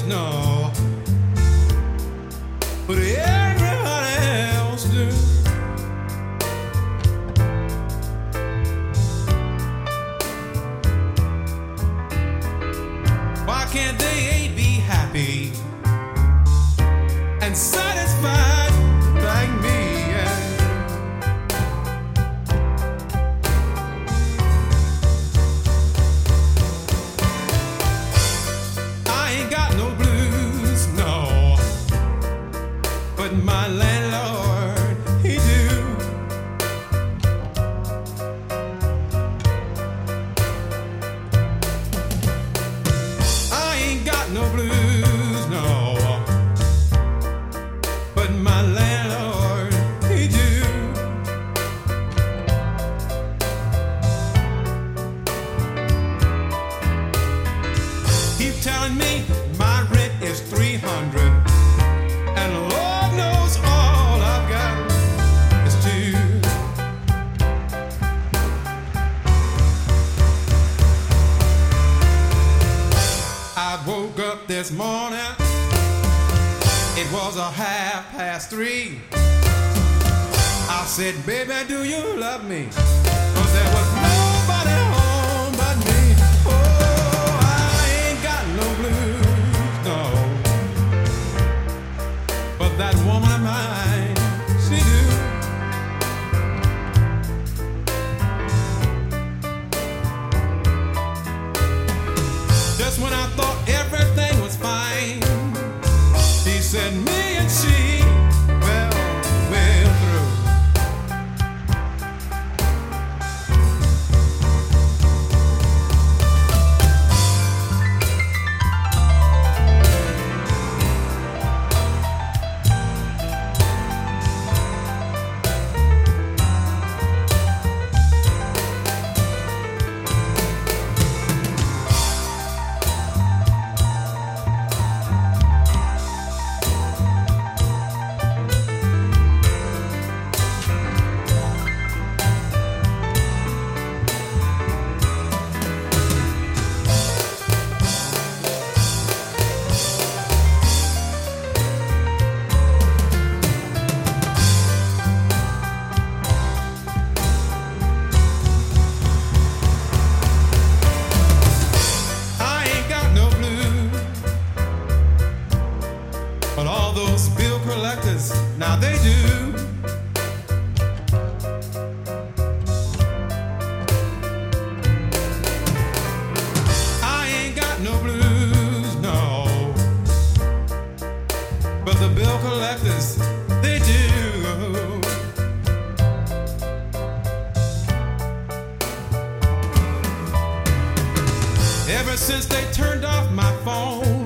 no, but everybody else do. Why can't they be happy and satisfied like me? I ain't got no blues, no, but my landlord, he do. I ain't got no blues, no, but my landlord, he do. Keep telling me my rent is $300, and Lord knows all I've got is two. I woke up this morning, it was 3:30. I said, baby, do you love me? 'Cause there was nobody home but me. Oh, I ain't got no blues, no, but that woman of mine, she do. Just when I thought everything was fine, he said me and she, well, we're through. But all those bill collectors, now they do. I ain't got no blues, no, but the bill collectors, they do. Ever since they turned off my phone,